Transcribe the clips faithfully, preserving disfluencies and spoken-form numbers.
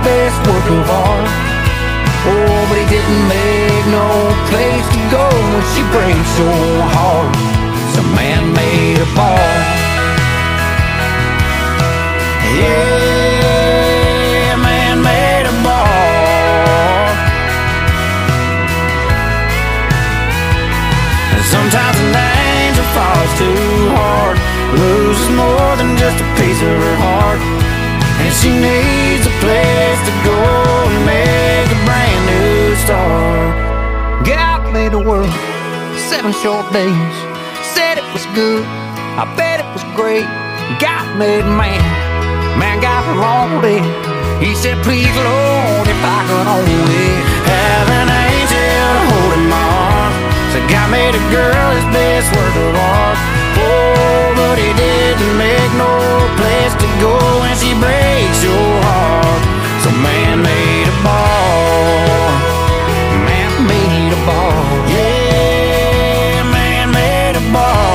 best work of art. Oh, but he didn't make no place to go when she prayed so hard. Some man made a bar. Yeah, man made a bar. And sometimes an angel falls too hard, loses more than just a piece of her heart, and she needs a place to go and make a brand new start. God made the world seven short days, said it was good, I bet it was great. God made man, man got wrong with it. He said, please Lord, if I could only have an angel holding my arm. So God made a girl his best work of art. Oh, but he didn't make no place to go when she breaks your heart. So man made a bar. Man made a bar. Yeah, man made a bar.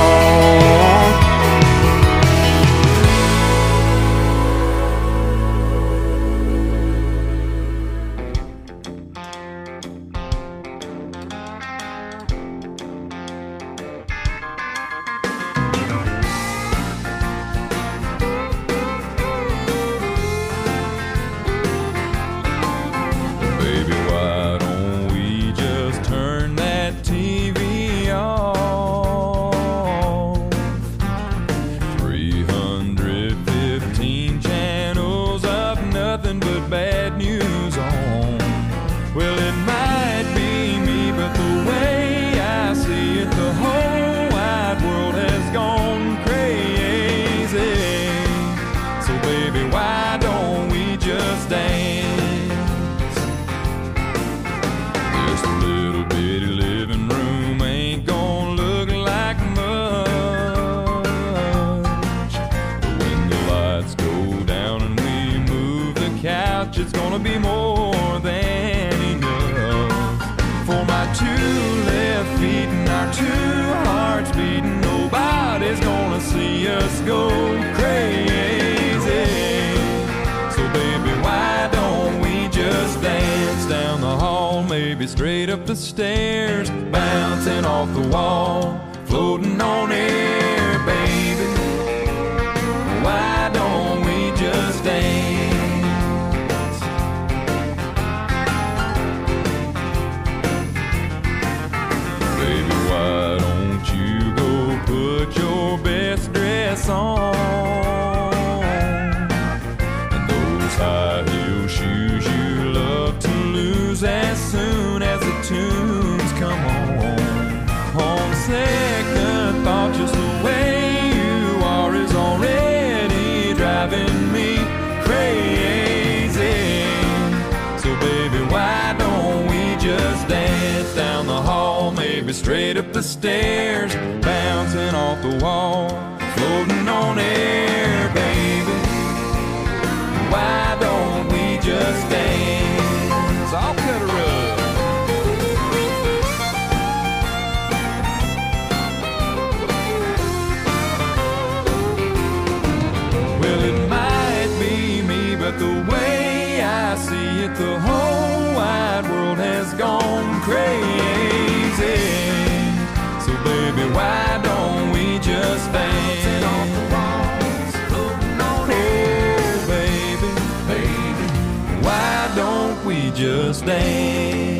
It's gonna be more than enough for my two left feet and our two hearts beating. Nobody's gonna see us go crazy. So baby, why don't we just dance down the hall, maybe straight up the stairs, bouncing off the wall, floating on air, baby. Why don't we just dance? Put your best dress on and those high heel shoes you love to lose as soon as the tunes come on. On second thought, just the way you are is already driving me crazy. So baby, why don't we just dance down the hall, maybe straight up the stairs, bouncing off the wall, floating on air, baby. Why don't we just dance? I'll cut a rug. Well, it might be me, but the way I see it, the whole wide world has gone crazy. So baby, why don't we just dance off the walls, floating on air, baby, baby. Why don't we just dance?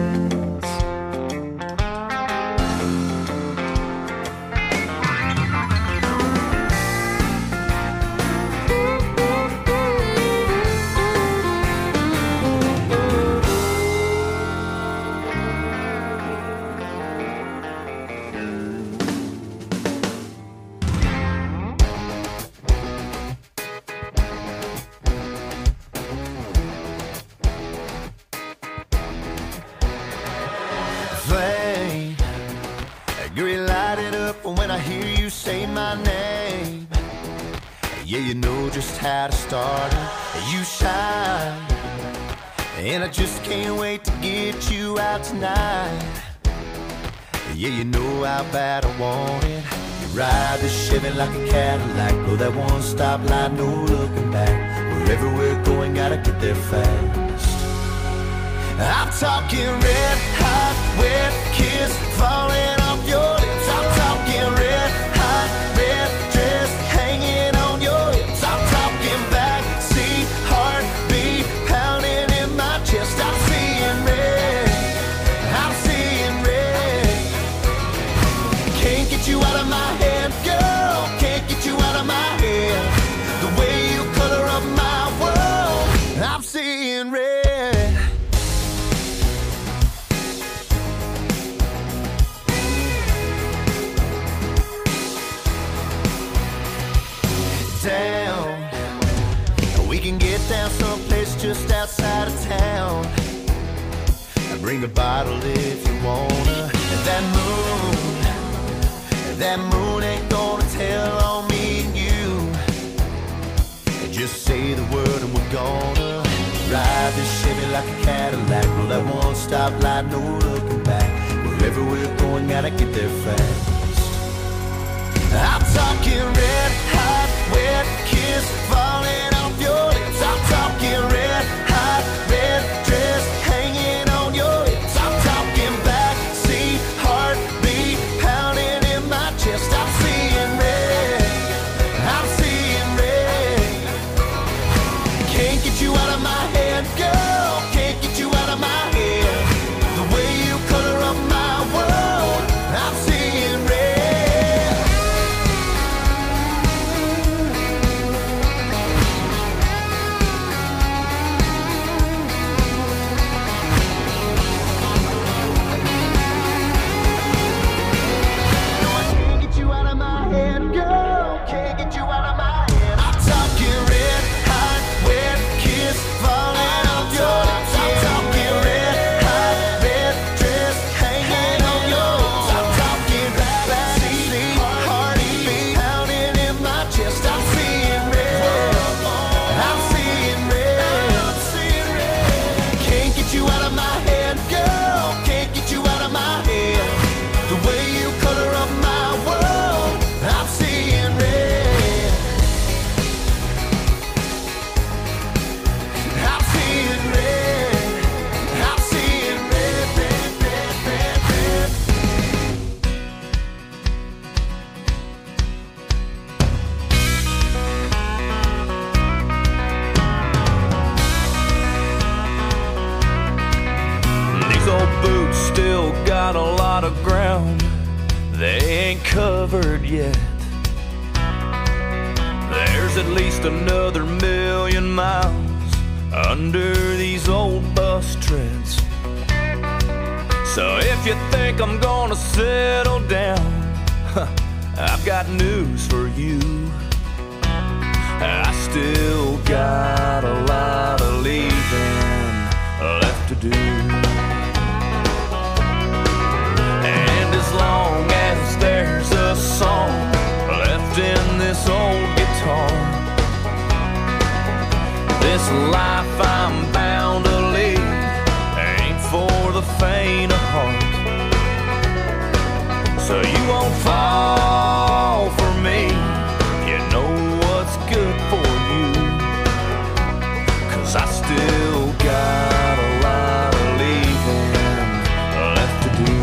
Yeah, you know just how to start it. You shine, and I just can't wait to get you out tonight. Yeah, you know how bad I want it. You ride the Chevy like a Cadillac, blow that one stop light, no looking back. We're Wherever we're going, gotta get there fast. I'm talking red hot, wet kiss falling off your lips. I'm talking red hot, red dress hanging on your hips. I'm talking backseat heartbeat pounding in my chest. I'm seeing red, I'm seeing red. Can't get you out of my head, girl. Can't get you out of my head. The way you color up my world, I'm seeing red. Down, we can get down someplace just outside of town. Bring a bottle if you wanna. And that moon, that moon ain't gonna tell on me and you. And just say the word and we're gonna ride this Chevy like a Cadillac. Roll that one stop light, no looking back. Wherever we're going, gotta get there fast. I'm talking red hot, wet kiss falling off your lips. I'm talking red hot, red dress hanging on your hips. I'm talking backseat heartbeat pounding in my chest. I'm seeing red, I'm seeing red. Can't get you out of my head, girl. Can't get you out of my head. The way you color up my world, I'm seeing red. Got a lot of ground they ain't covered yet. There's at least another million miles under these old bus treads. So if you think I'm gonna settle down, I've got news for you. I still got a lot of leaving left to do. As long as there's a song left in this old guitar, this life I'm bound to lead ain't for the faint of heart. So you won't fall for me, you know what's good for you. 'Cause I still got a lot of leaving left to do.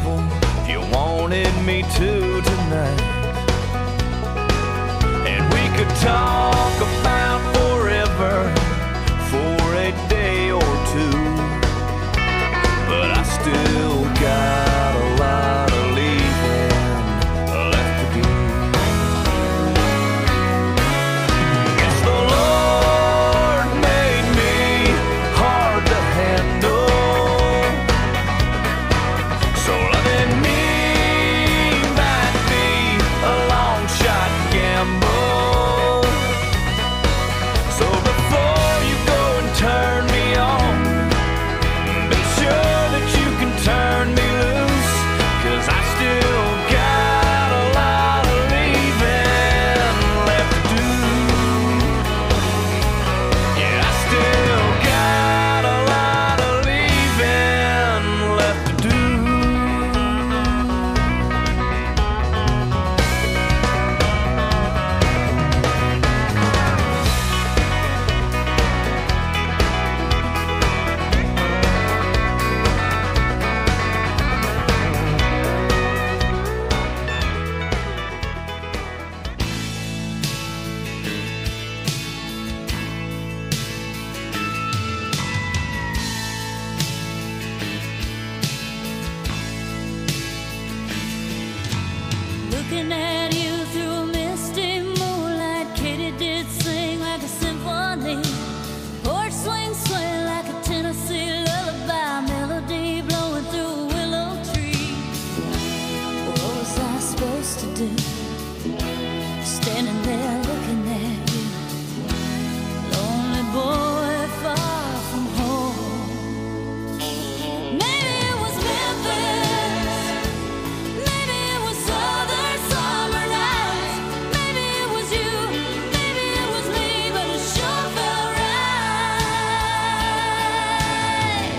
Me too tonight, and we could talk about forever for a day or two, but I still got a lot of leaving left to do. Guess the Lord made me hard to handle, so loving me might be a long shot gamble. So before you go and turn me on, be sure that you can turn me loose, 'cause I still got a lot of leaving left to do. Yeah, I still got a lot of leaving left to do. Looking at you through a misty moonlight, Katie did sing like a symphony. Porch swing sway like a Tennessee lullaby, melody blowing through a willow tree. What was I supposed to do? Standing there looking at you, lonely boy far from home. Maybe it was Memphis, maybe it was southern summer nights, maybe it was you, maybe it was me, but it sure felt right.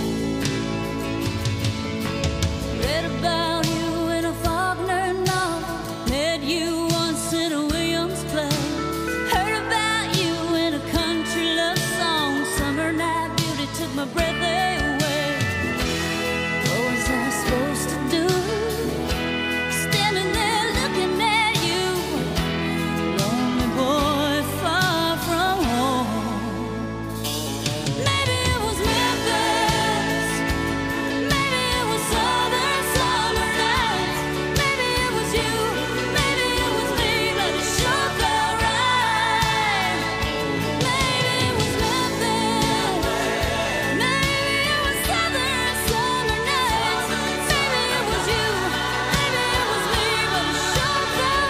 Read about you in a Faulkner novel, met you once in a Williams play, heard about you in a country love song. Summer night beauty took my breath away. What was I supposed to do? Standing there looking at you, lonely boy far from home. Maybe it was Memphis, maybe it was southern summer nights, maybe it was you, maybe it was me, but it sure felt right. Maybe it was Memphis, maybe it was southern summer nights, maybe it was you, maybe it was me, but it sure felt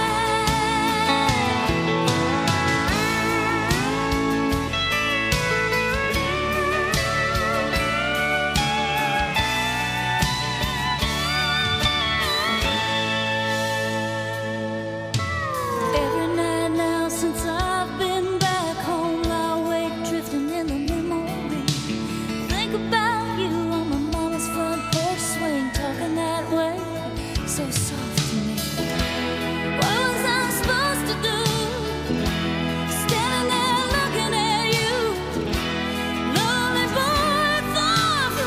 Every night now since I've been back home, I wake drifting in the memory. Think about you on my mama's front porch swing, talking that way, so soft to me. What was I supposed to do? Standing there looking at you, lonely boy far from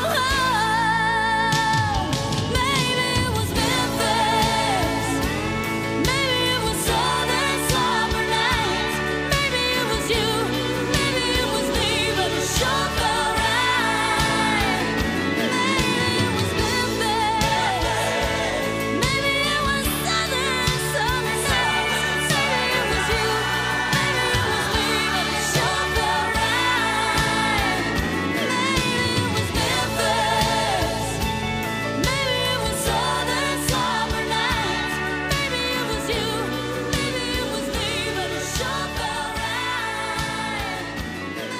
home. Maybe it was Memphis, maybe it was southern summer nights, maybe it was you, maybe it was me, but it sure felt right. Maybe it was Memphis, maybe it was southern summer nights, maybe it was you, maybe it was me, but it sure felt right. Maybe it was Memphis, maybe it was southern summer nights, maybe it was you, maybe it was me, but it sure felt right. Maybe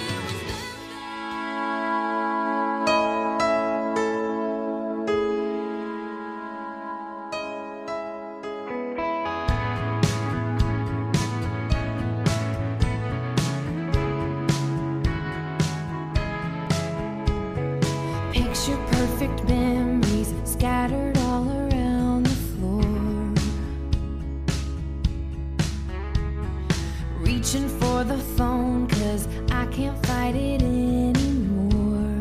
Picture perfect memories scattered all around the floor. Reaching for the phone 'cause I can't fight it anymore.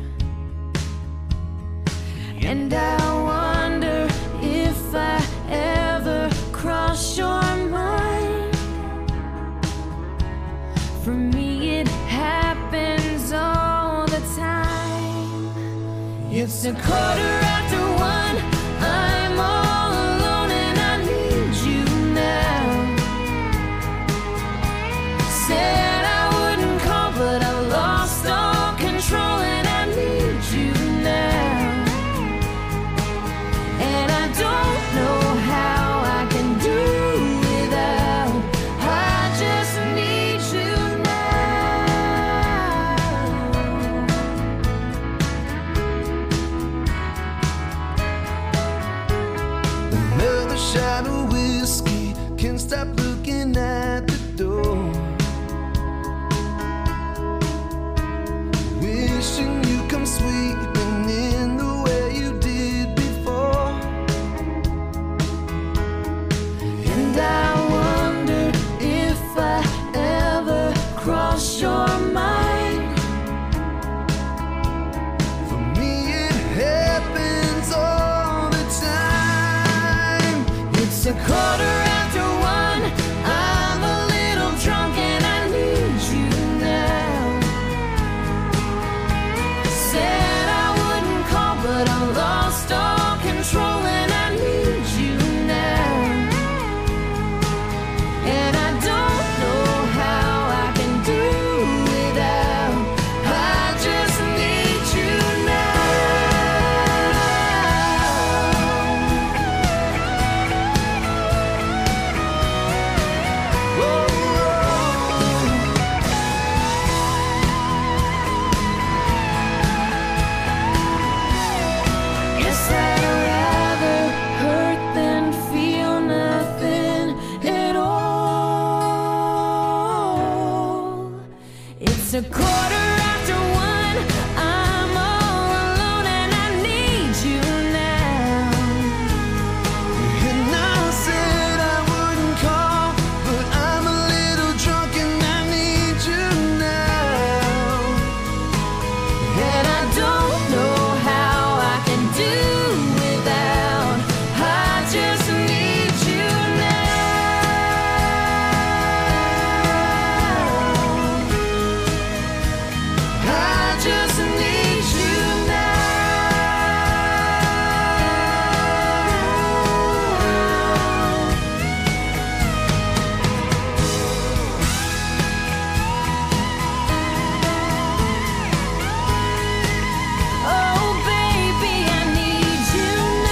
And I wonder if I ever cross your mind. It's a quarter after one. I'm all alone and I need you now. Said I wouldn't call, but I lost all control and I need you now. And I don't know how I can do without. I just need you Another shot of whiskey, can't stop looking at the door. Wishing you come sweeping in the way you did before. and I wonder if I ever cross your mind. For me it happens all the time. It's a quarter after one. I'm a little drunk and I need you now. Said I wouldn't call, but I lost all control and I need you now. And I don't know how I can do without. I just need you now. Whoa, Guess I'd rather hurt than feel nothing at all. It's a quarter after one. I'm all alone and I need you now. and I said I wouldn't call, but I'm a little drunk and I need you now. And I don't know how I can do without. I just need you now. I just need you now. Oh, baby, I need you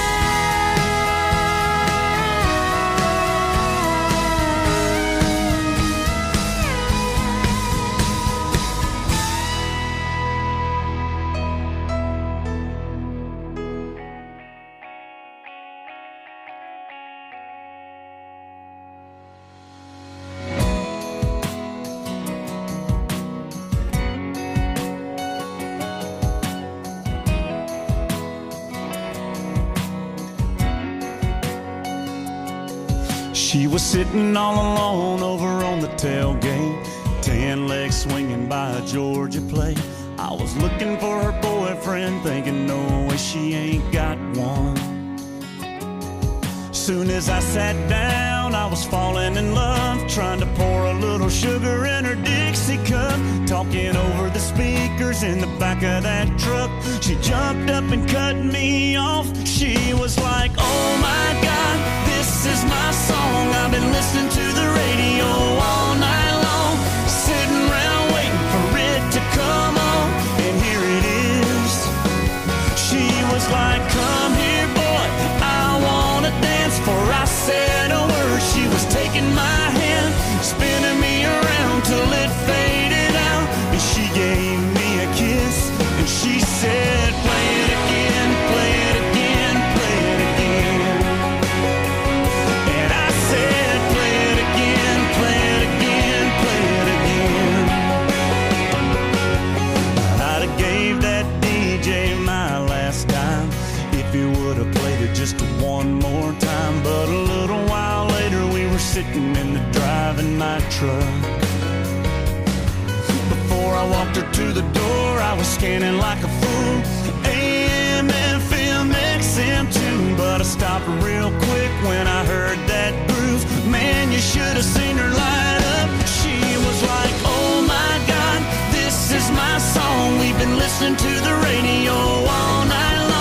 She was sitting all alone over on the tailgate, tan legs swinging by a Georgia plate. I was looking for her boyfriend, thinking no way she ain't got one. Soon as I sat down, I was falling in love, trying to pour a little sugar in her Dixie cup, talking over the speakers in the back of that truck. She jumped up and cut me off. She was like, oh my God, this is my song. I've been listening to the radio all night long, sitting around waiting for it to come on, and here it is. She was like, come here, boy, I wanna dance. Before I said a word, she was taking my hand, spinning me around till it faded out. And she gave me a kiss, and she said, play it again, play it again, play it again. And I said, play it again, play it again, play it again. I'd have gave that D J my last dime if he would have played it just one more time. But a little while later we were sitting in the driving my truck. Before I walked her to the door, I was scanning like a fool, A M, F M, X M too. But I stopped real quick when I heard that groove. Man, you should have seen her light up. She was like, oh my God, this is my song. We've been listening to the radio all night long.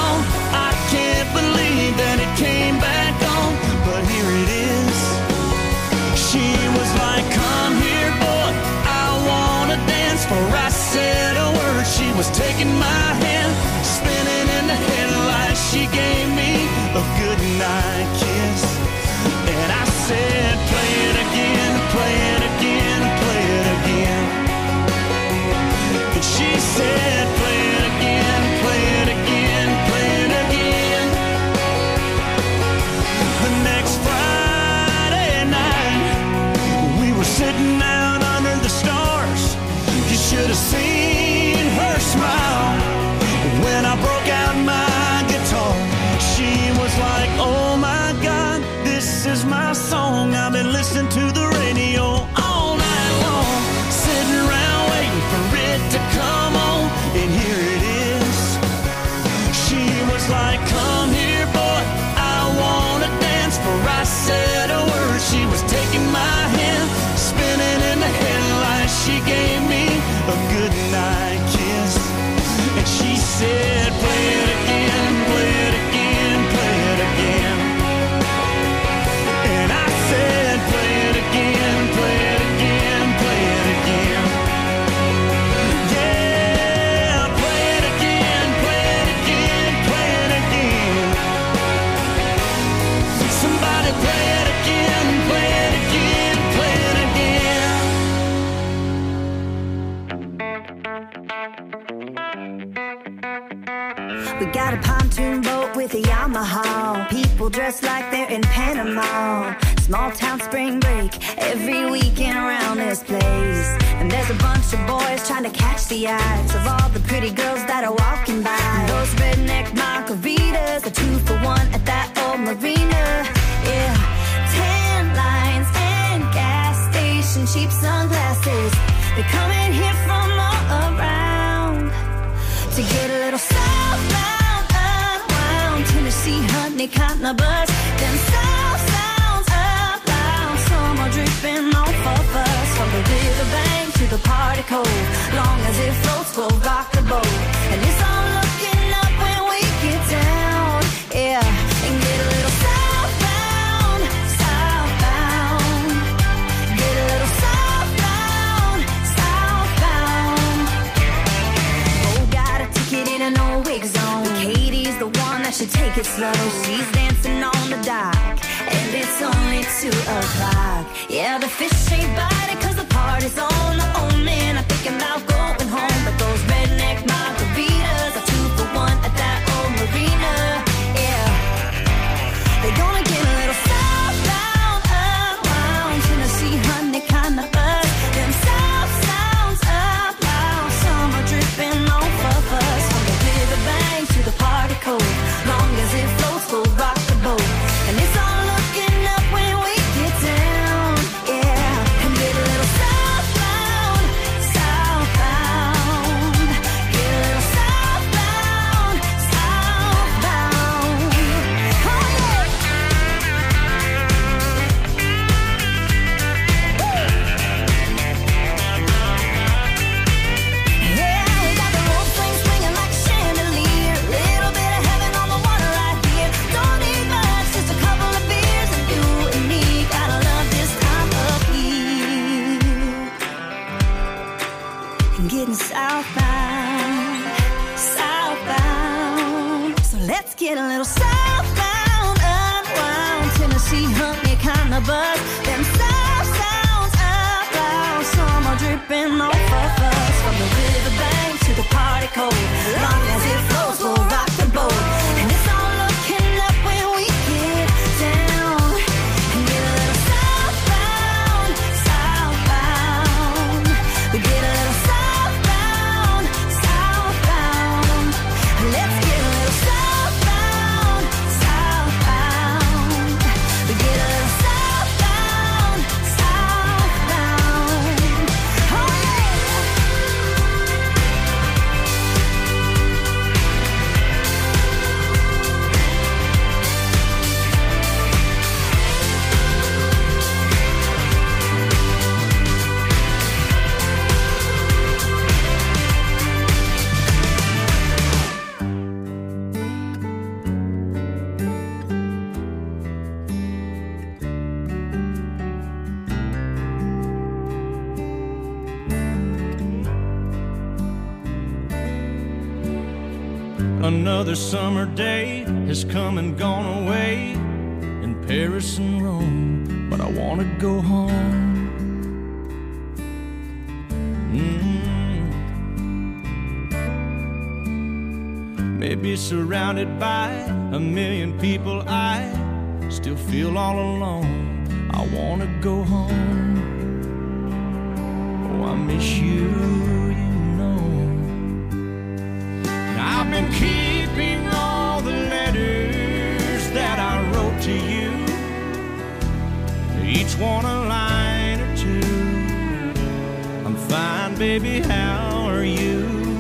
listen to the radio all night long, sitting around waiting for it to come on, and here it is. She was like, come here, boy, I wanna dance. For I said a word, she was taking my hand, spinning in the headlights. She gave me a good night kiss, and she said, play it again, play it again, play it again. And I said, play it again, play it again, play it again. Yeah, play it again, play it again, play it again. Somebody play it again, play it again, play it again. We got a pontoon boat with a Yamaha. People dressed like they're in Panama. Small town spring break every weekend around this place. And there's a bunch of boys trying to catch the eyes of all the pretty girls that are walking by. Those redneck margaritas are two for one at that old marina. Yeah, tan lines and gas station cheap sunglasses. They come in here from all around to get a little southbound, unwound. Tennessee honey cotton buzz. Them south sounds up loud. Some are dripping off of us. From the riverbank to the party cove. Long as it floats, we'll rock the boat. And it's all looking up when we get down. Yeah, and get a little southbound, southbound. Get a little southbound, southbound. Oh, got a ticket in an old wig zone. Katie's the one that should take it slow. She's dancing on the dock, and it's only two o'clock. Yeah, the fish ain't biting cause the party's on. The old man, I'm thinking about going home. But those redneck margaritas are two for one at that old marina. Yeah, they're gonna get a little southbound, unwound. Tennessee honey kinda buzz. Them south sounds up loud. Some are dripping off of us. From the riverbank to the party cove. Long as it floats, we'll rock the boat. And it's all looking up when we get down. Yeah, and get a little southbound, southbound. Get a little southbound, southbound. Oh yeah. Yeah, we got the whole thing swinging like a chandelier. Little bit of heaven on the water right here. Don't need much, just a couple of beers, and you and me gotta love this time of year. And getting southbound, southbound. So let's get a little southbound, unwound. Tennessee honey kinda buzz. Them south sounds up loud. Some are dripping off of us. From the riverbank to the party cove. Long as it flows, we'll rock the boat. And it's all looking up when we get down. And get a little southbound, southbound. We get a little southbound, southbound. Let's get a little southbound, southbound. We get a little southbound, southbound. Oh yeah. Another summer day has come and gone away in Paris and Rome, but I want to go home. Mm. Maybe surrounded by a million people, I still feel all alone. I want to go home. Oh, I miss you, you know. I've been keeping all the letters that I wrote to you, each one a line or two. I'm fine, baby, how are you?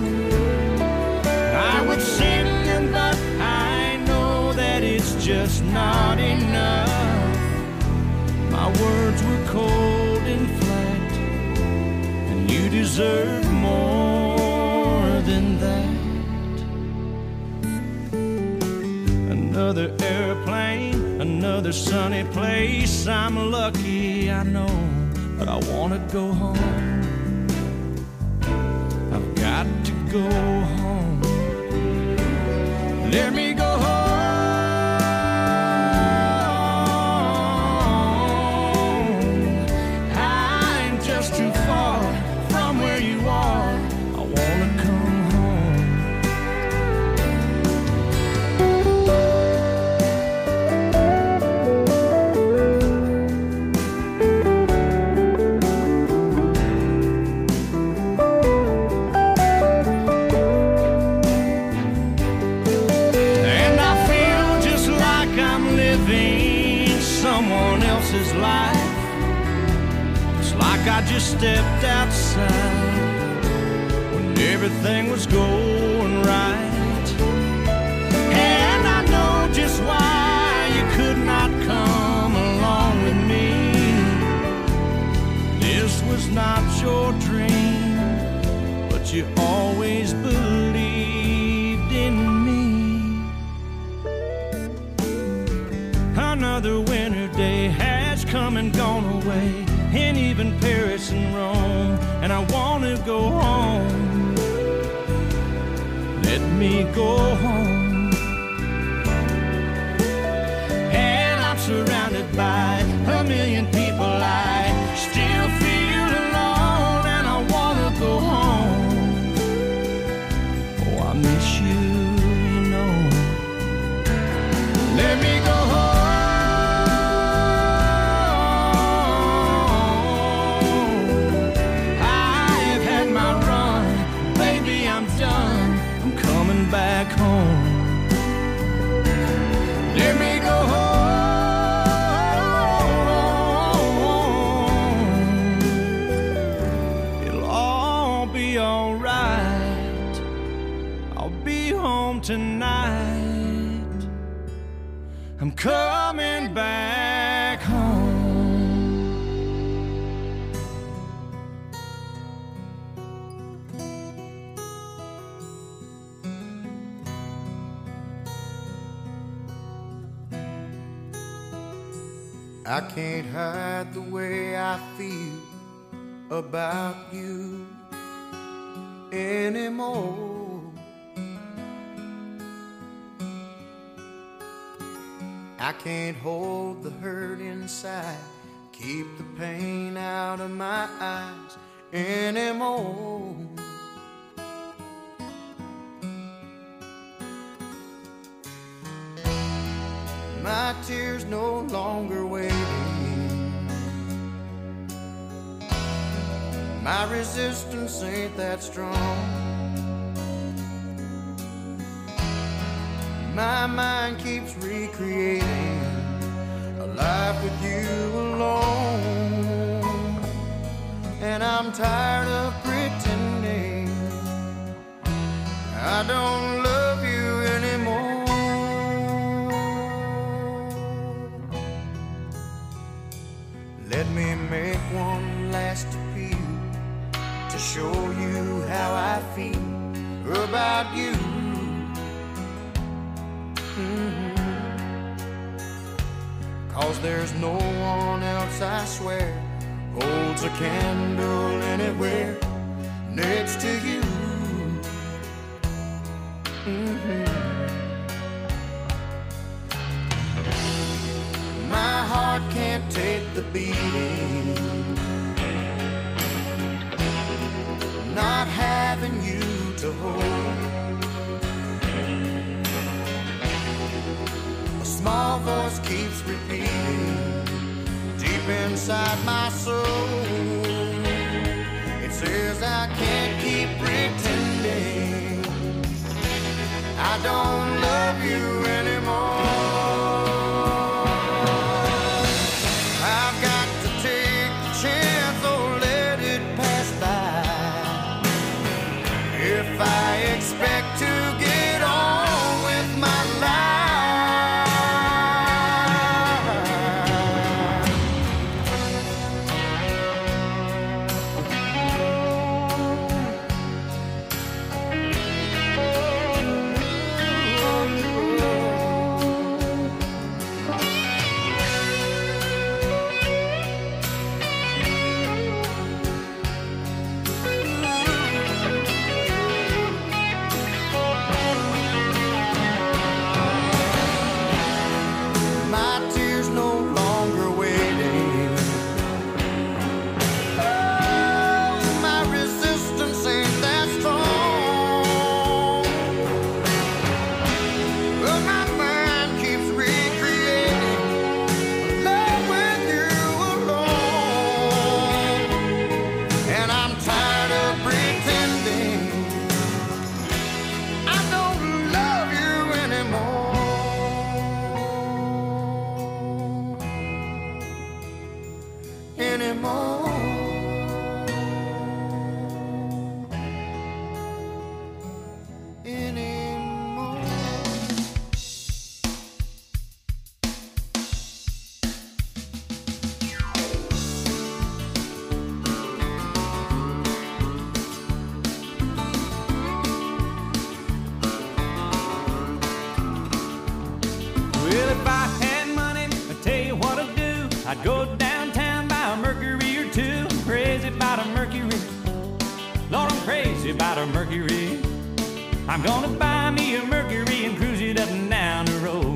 I would sing them, but I know that it's just not enough. My words were cold and flat, and you deserve more than that. Another airplane, another sunny place. I'm lucky, I know, but I wanna go home. I've got to go home. Let me go home. I'm just too far from where you are. I wanna come home. Someone else's life. It's like I just stepped outside when everything was going right. And I know just why you could not come along with me. This was not your dream, but you always believed in me. Another winter day has come and gone away, and even Paris and Rome, and I want to go home. Let me go home. And I'm surrounded by a million people. I still feel alone, and I want to go home. Oh, I miss you, you know. Let me go home. Back home. Let me go home. It'll all be alright. I'll be home tonight. I'm coming back home. I can't hide the way I feel about you anymore. I can't hold the hurt inside, keep the pain out of my eyes anymore. My tears no longer waiting. My resistance ain't that strong. My mind keeps recreating a life with you alone. And I'm tired of pretending I don't love you anymore. Let me make one last appeal to show you how I feel about you. Mm-hmm. 'Cause there's no one else, I swear, holds a candle anywhere next to you. Mm-hmm. My heart can't take the beating, not having you to hold. A small voice keeps repeating deep inside my soul. It says I can't keep pretending I don't love you anymore. I've got anymore. Anymore. Well, if I had money, I'd tell you what I'd do. I'd go downtown, buy a Mercury or two. I'm crazy about a Mercury. Lord, I'm crazy about a Mercury. I'm gonna buy me a Mercury and cruise it up and down the road.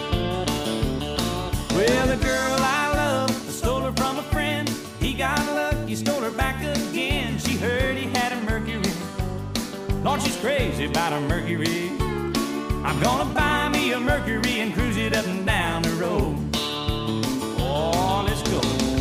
Well, the girl I love, I stole her from a friend. He got lucky, stole her back again. She heard he had a Mercury. Lord, she's crazy about a Mercury. I'm gonna buy me a Mercury and cruise it up and down the road. Oh, let's go.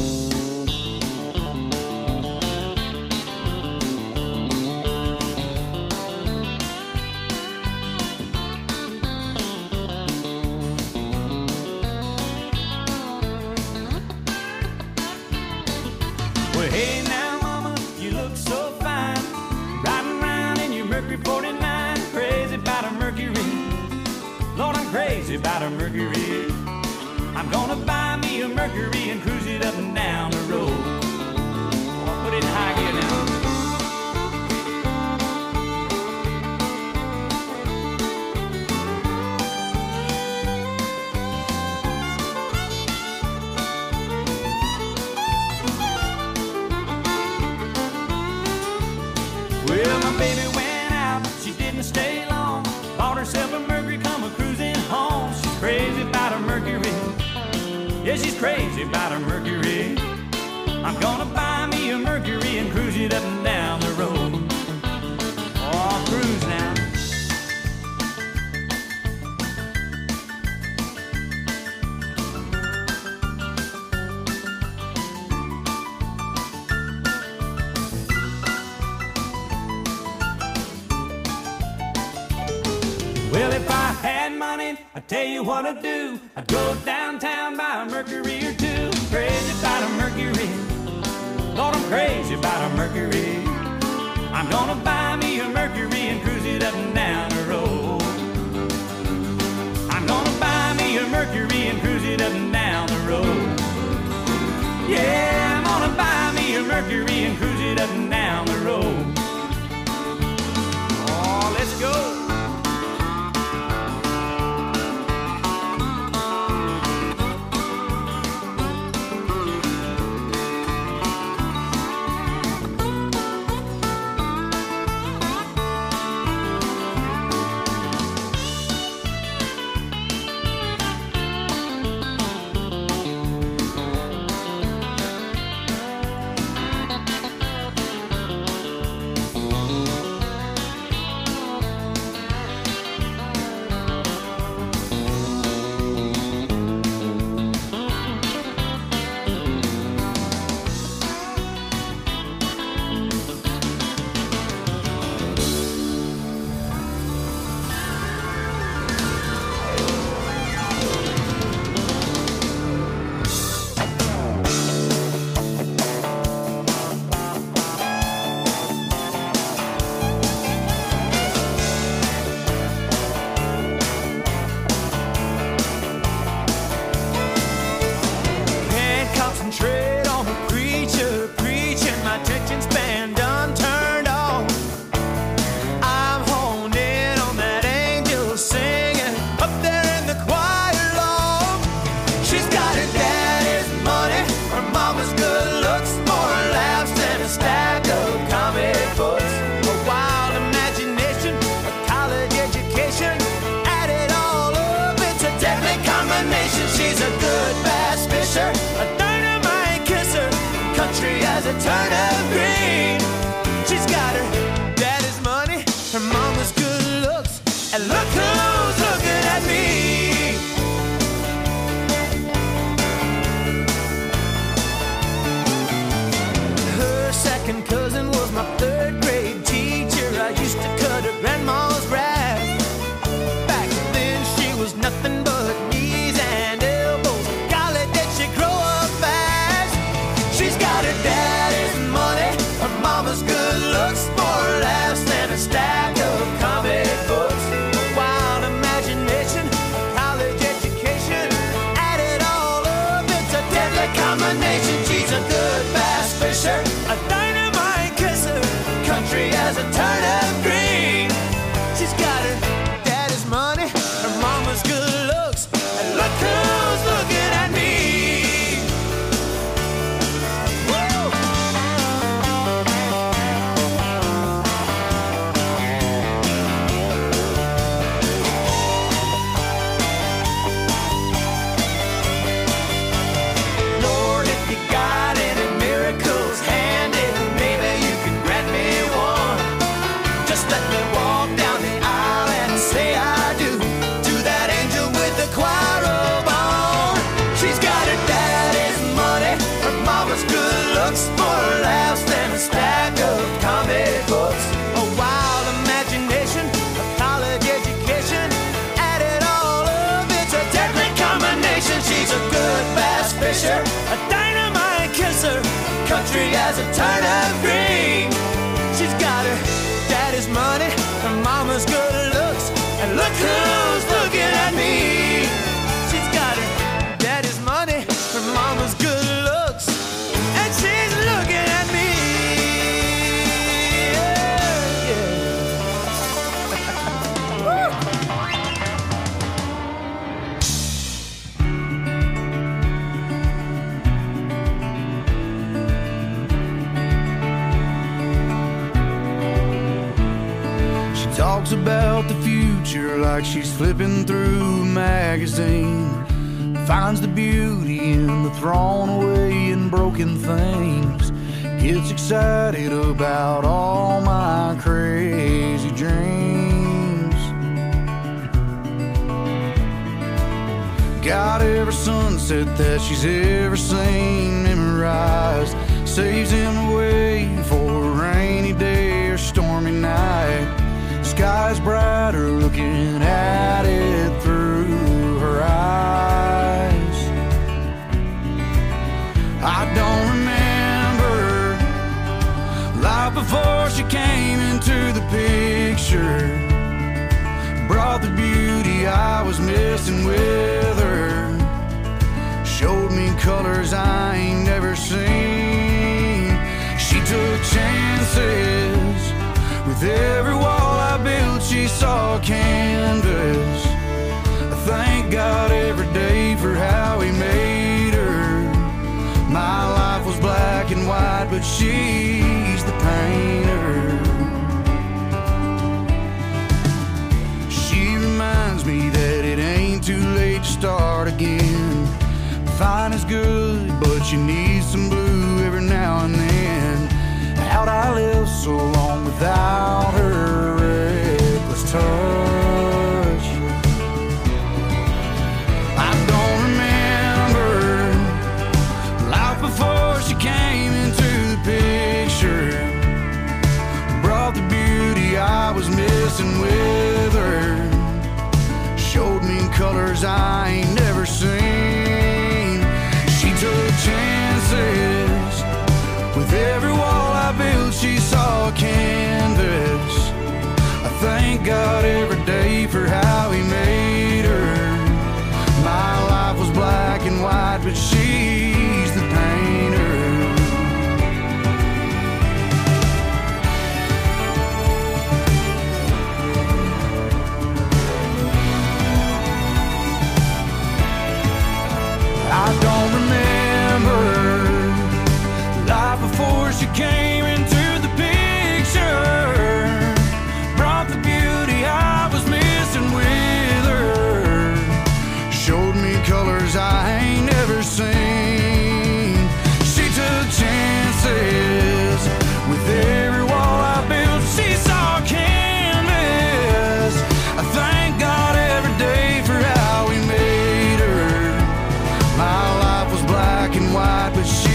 Well, hey now, mama, you look so fine. Riding around in your Mercury forty-nine. Crazy about a Mercury. Lord, I'm crazy about a Mercury. I'm gonna buy me a Mercury and cruise it up and down the road. I'll put it in high gear now. Well, my baby went out, she didn't stay long. Bought herself a Mercury, come a cruising home. She's crazy about a Mercury. Yeah, she's crazy about a Mercury. I'm gonna buy me a Mercury and cruise it up and down the road. Oh, I'll cruise now. Well, if I had money, I'd tell you what I'd do. I'd go downtown, buy a Mercury or two. Crazy about a Mercury. Lord, I'm crazy about a Mercury. I'm gonna buy me a Mercury and cruise it up and down the road. I'm gonna buy me a Mercury and cruise it up and down the road. Yeah, I'm gonna buy me a Mercury and cruise it up and down the road. Oh, let's go. As a turnip green, she's got her daddy's money, her mama's good looks, and look who's looking at me. Her second cousin was my third grade teacher. I used to cut her grandma's grass. Back then she was nothing but knees and elbows. Golly, did she grow up fast? She's fisher, a dynamite kisser, country as a turnip green. She's got her daddy's money, her mama's good looks, and look who's looking at me. She's got her daddy's money, her mama's good looks, and she's looking at me. Yeah, yeah. Talks about the future like she's flipping through a magazine. Finds the beauty in the thrown away and broken things. Gets excited about all my crazy dreams. Got every sunset that she's ever seen memorized. Saves him away for a rainy day or stormy night. Sky's brighter looking at it through her eyes. I don't remember life before she came into the picture. Brought the beauty I was missing with her. Showed me colors I ain't never seen. She took chances. With every wall I built, she saw a canvas. I thank God every day for how he made her. My life was black and white, but she's the painter. She reminds me that it ain't too late to start again. Fine is good, but you need some blue every now and then. How'd I live so long without her reckless touch? I don't remember life before she came into the picture. Brought the beauty I was missing with her. Showed me colors I ain't never seen. She took chances. With every wall I built, she saw a canvas. I thank God every day for how he made her. My life was black and white, but she's the painter. I don't remember life before she came into the picture. Brought the beauty I was missing with her. Showed me colors I ain't never seen. She took chances. With every wall I built, she saw canvas. I thank God every day for how he made her. My life was black and white, but she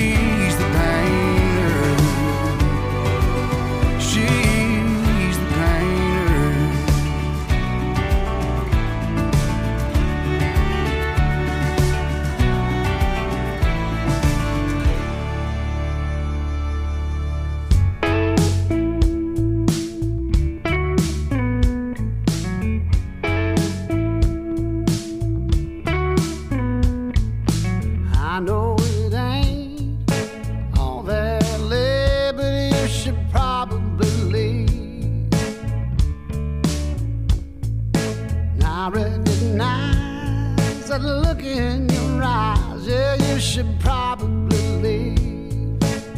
should probably leave.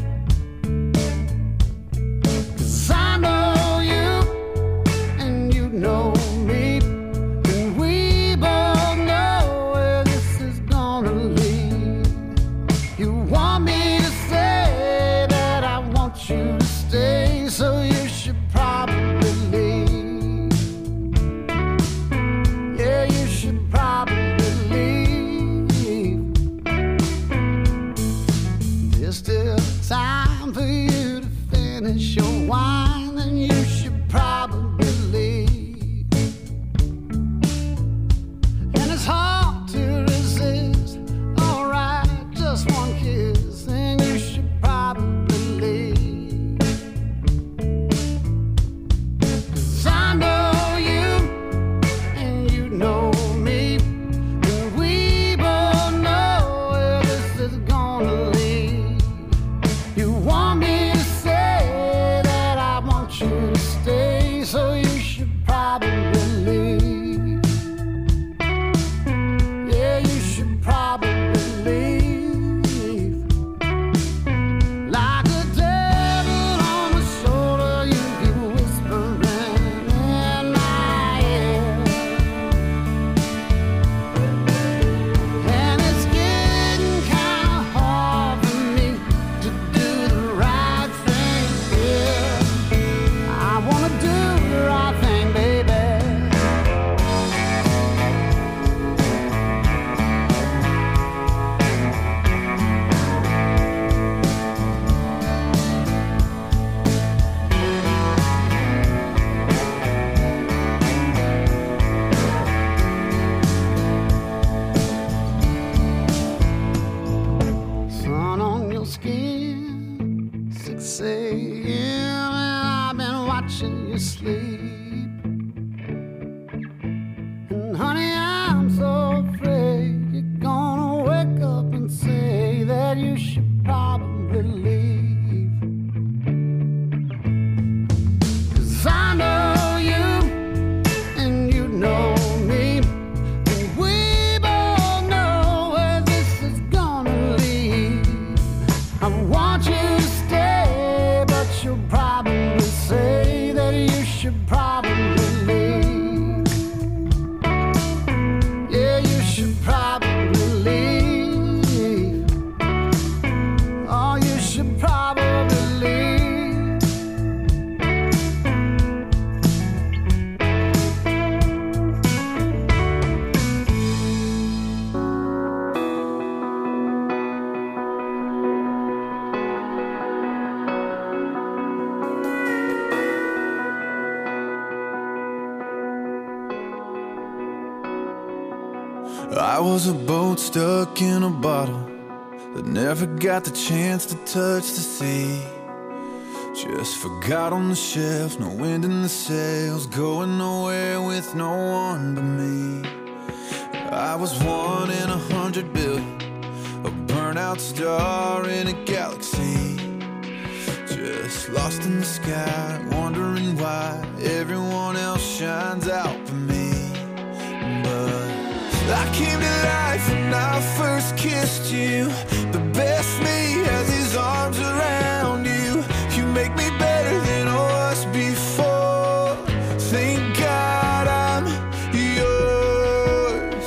'Cause I know you and you know me, and we both know where this is gonna lead. You want me to say that I want you to stay, so you should probably leave. Yeah, you should probably leave. watching you sleep. And honey, I'm so afraid you're gonna wake up and say that you should probably leave. 'Cause I know you and you know me, and we both know where this is gonna lead. I want you to stay, but you'll probably say that you should probably leave. Yeah, you should probably leave. Oh, you should probably leave. I was a boat stuck in a bottle that never got the chance to touch the sea. Just forgot on the shelf, no wind in the sails, going nowhere with no one but me. I was one in a hundred billion, a burnout star in a galaxy. Just lost in the sky, wondering why everyone else shines out for me. But I came to life when I first kissed you. The best me has his arms around you. You make me better than I was before. Thank God I'm yours.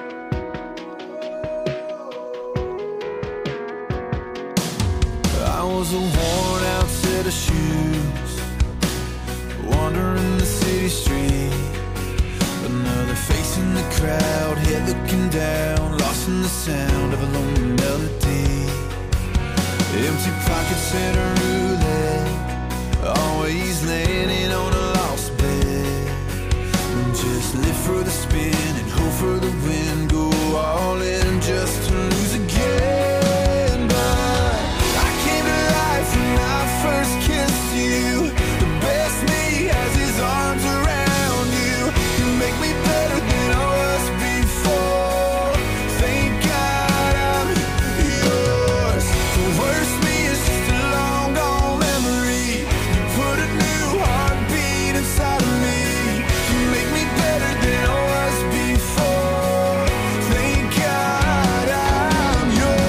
I was a worn out set of shoes, wandering the city street. Another face in the crowd, head looking down, lost in the sound of a lonely melody. Empty pockets and a roulette, always landing on a lost bet. Just live for the spin and hope for the win, go all in just to lose again. But I came to life when I first kissed you. The best me has his arms around you. You make me better than I was before. Thank God I'm yours. The worst me is just a long gone memory. You put a new heartbeat inside of me. You make me better than I was before. Thank God I'm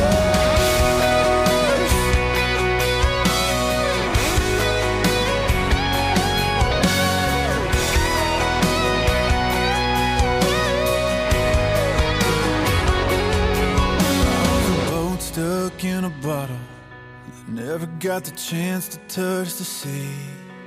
yours. Boat stuck in a bottle that never got the chance to touch the sea.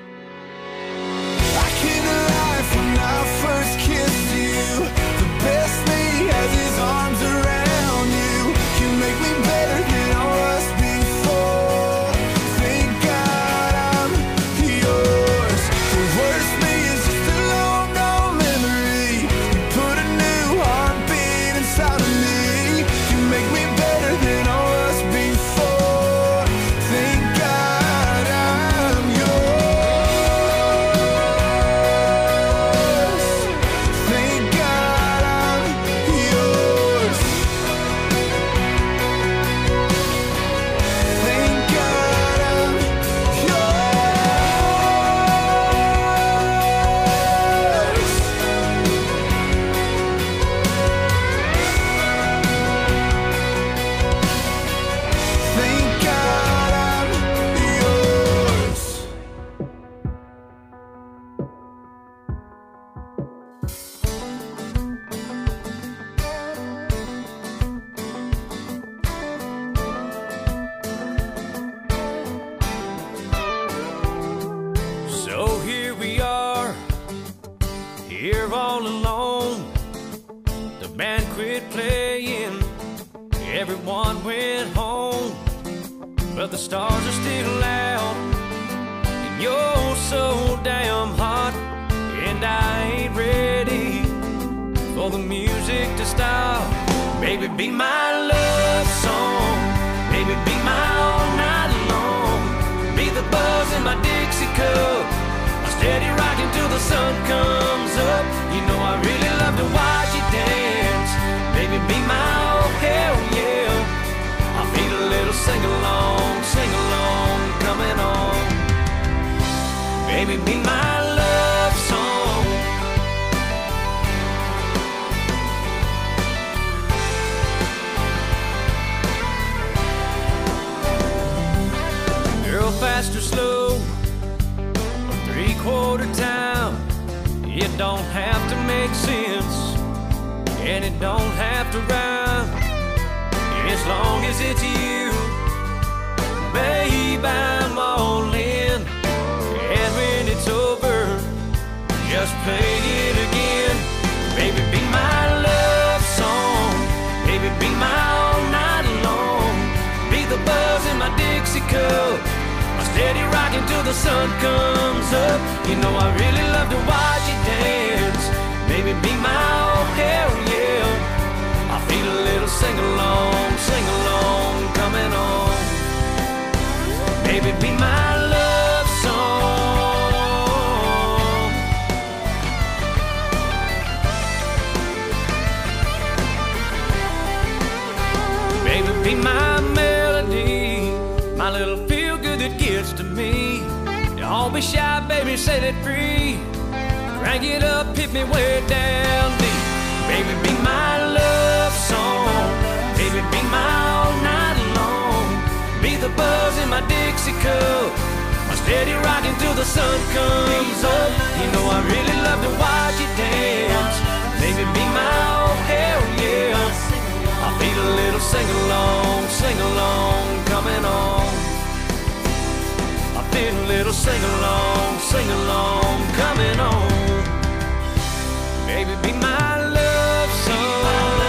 I came to life when I first kissed you. The best me has his arms around you. You make me better than I was before. Thank God I'm yours. The worst me is just a long gone memory. You put a new heartbeat inside of me. You make me better than I was before. Thank God I'm yours. Thank God I'm yours. Thank God I'm yours. Thank God I'm yours. So here we are, here all alone. The band quit playing, everyone went home. But the stars are still out, and you're so damn hot. And I ain't ready for the music to stop. Baby, be my love song. Baby, be my all night long. Be the buzz in my Dixie cup. I'll stay the sun comes up. You know I really love to watch you dance. Baby, be my oh hell yeah. I feel a little sing-along, sing-along coming on. Baby, be my love song. Girl, fast or slow, three-quarter time. It don't have to make sense, and it don't have to rhyme. As long as it's you, babe, I'm all in. And when it's over, just play it again. Baby, be my love song. Baby, be my all night long. Be the buzz in my Dixie cup, my steady rocking till the sun comes up. You know I really love to watch you dance. Baby, be my oh hell yeah. I feel a little sing-along, sing-along coming on. Baby, be my love song. Baby, be my melody, my little feel-good that gets to me. Don't be shy, baby, set it free. Crank it up, hit me way down deep. Baby, be my love song. Baby, be my all night long. Be the buzz in my Dixie cup, my steady rocking till the sun comes up. You know I really love to watch you dance. Baby, be my oh hell yeah. I feel a little sing-along, sing-along coming on. I feel a little sing-along, sing-along coming on. Baby, be my love song.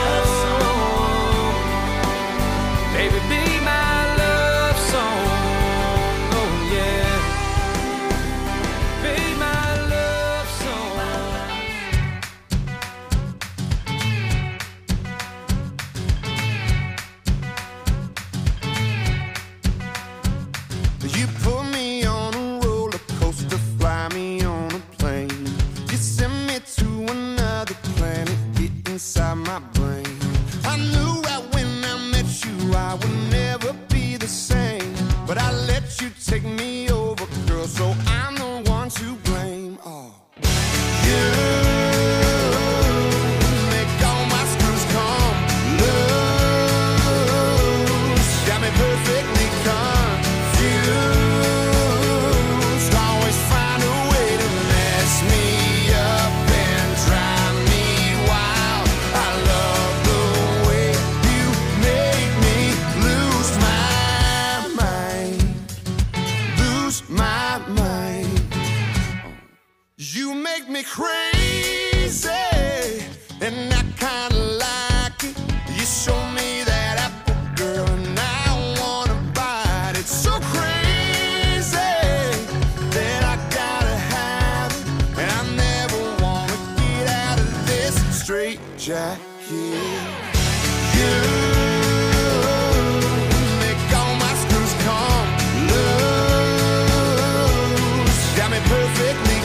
Baby, be my love song. Oh yeah. Be my love song. You put me on a roller coaster, fly me on a plane. You send me to another planet, get inside my brain. I knew right when I met you I would never be the same, but I let you take me over, girl, so I'm the one to blame. Oh, you make all my screws come loose, got me perfectly confused. Always find a way to mess me up and drive me wild. I love the way you make me lose my mind, lose my mind. You make me crazy, and I kinda like it. You show me that apple, girl, and I wanna bite it. So crazy that I gotta have it, and I never wanna get out of this straight jacket. You make all my screws come loose, got me perfectly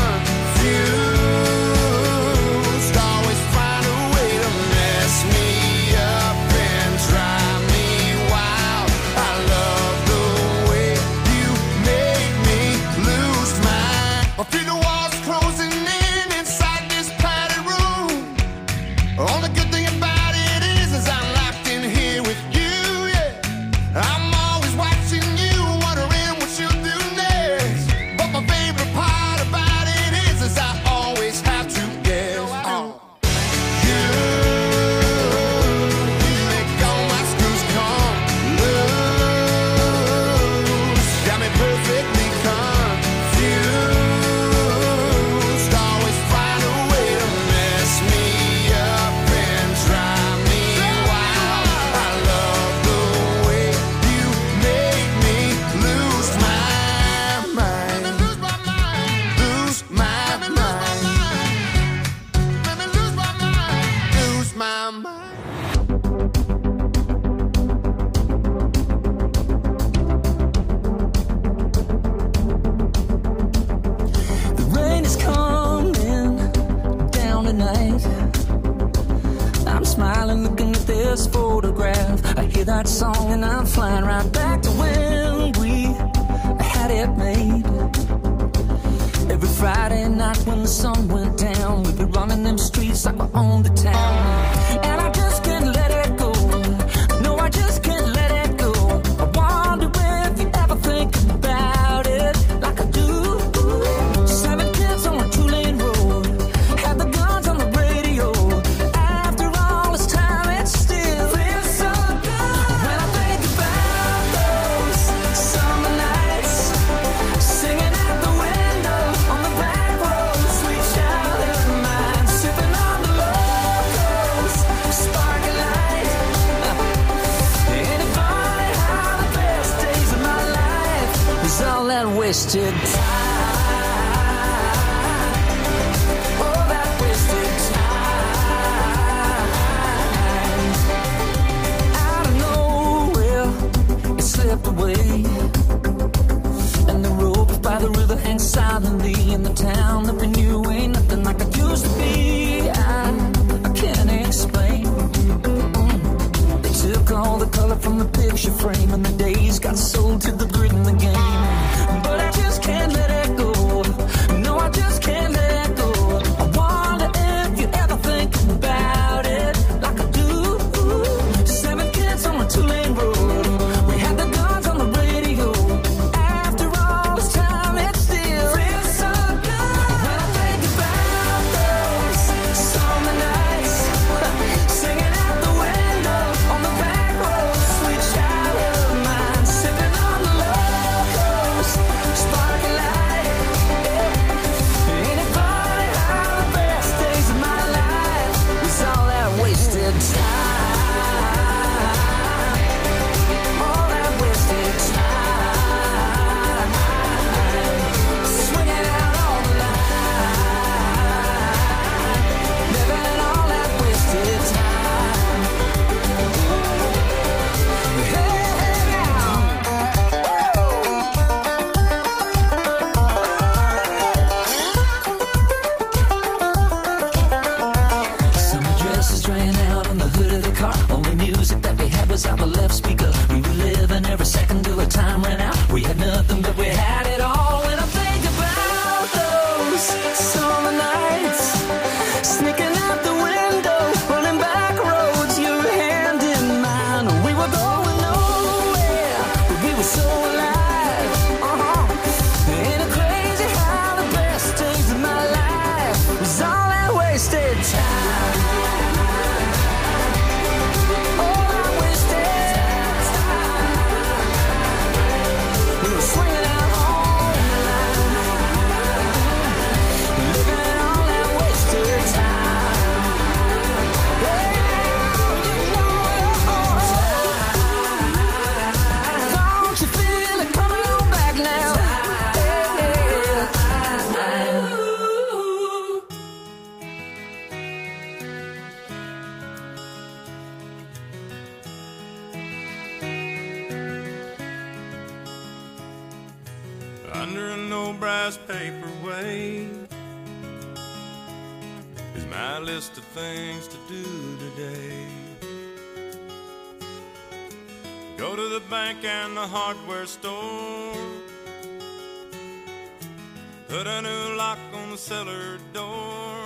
confused. Always find a way to mess me up and drive me wild. I love the way you make me lose my. I feel the walls closing in inside this padded room. Only good thing about right song and I'm flying right back to when we had it made. Every Friday night when the sun went down, we'd be running them streets like we owned the town. And I just can't let it go. No, I just can't let it go. I wonder if you ever think about it like I do. Seven kids on a two-lane road, had the guns on the radio. After all this time, it still feels so good. When I think about those summer nights, singing out the window on the back road, sweet childhood of mine, sipping on the locals, sparking light. Ain't it funny how the best days of my life is all that wasted time? All that wasted time. Out of nowhere, it slipped away, and the rope by the river hangs silently in the town that we knew ain't nothing like it used to be. I, I can't explain. Mm. They took all the color from the picture frame, and the days got sold to the grid in the game. But I just can't let it go. No, I just can't let it go. I wonder if you ever think about it like I do. Seven kids on a two-lane road, we had the guns on the radio. After all this time, it still feels so good. When I think about those summer nights, singing out the window on the back road, sweet childhood of mine, sipping on the locals, sparking light. Ain't it funny how the best days of my life was all that wasted time? All that wasted time. Swinging out on the line, living all that wasted time. Hey, now. Summer dresses ran out on the hood of the car. Only music that we had was out the left speaker. We were living every second till the time ran out. We had nothing, but we had it all. When I think about those summer nights, sneaking out the window, running back roads, your hand in mine. We were going nowhere, but we were so alive. Uh-huh. Ain't it crazy how the best days of my life was all that wasted time? All that wasted time. We were swinging out on the line, living all that wasted time. Yeah, you know it. Don't you feel it coming on back now? Under an old brass paperweight is my list of things to do today. Go to the bank and the hardware store, put a new lock on the cellar door.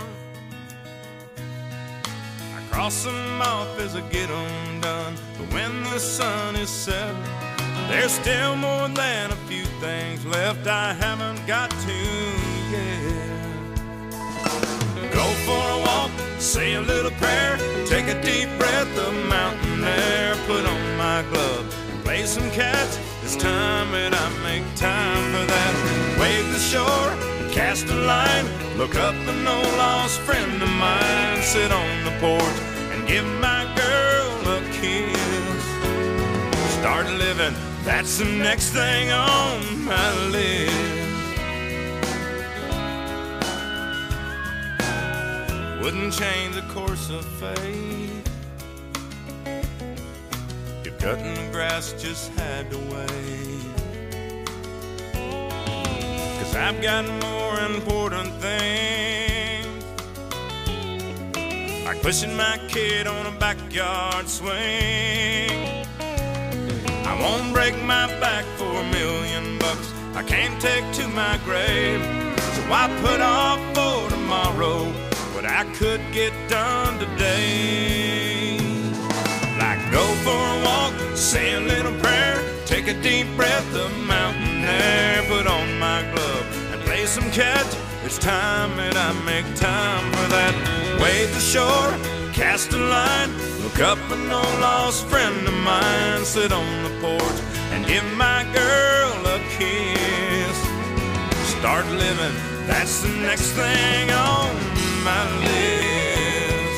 I cross them off as I get them done, but when the sun is set, there's still more than a few things left I haven't got to yet. Go for a walk, say a little prayer, take a deep breath of mountain air, put on my glove, play some catch. It's time that I make time for that. Wave the shore, cast a line, look up an old lost friend of mine, sit on the porch and give my girl a kiss. Start living, that's the next thing on my list. Wouldn't change the course of fate if cutting the grass just had to wait. 'Cause I've got more important things, like pushing my kid on a backyard swing, I won't break my back for a million bucks I can't take to my grave. So I put off for tomorrow what I could get done today. Like go for a walk, say a little prayer, take a deep breath of mountain air, put on my glove and play some catch. It's time that I make time for that. Wade the shore, cast a line, look up an old lost friend of mine, sit on the porch and give my girl a kiss. Start living, that's the next thing on my list.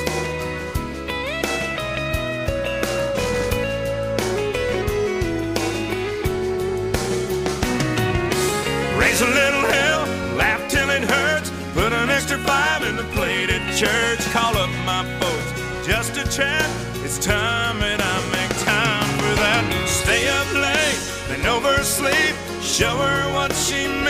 Raise a little hell, laugh till it hurts, put an extra five in the plate at church, call up my folks just to chat. It's time that I make time for that. Stay up late, then oversleep, show her what she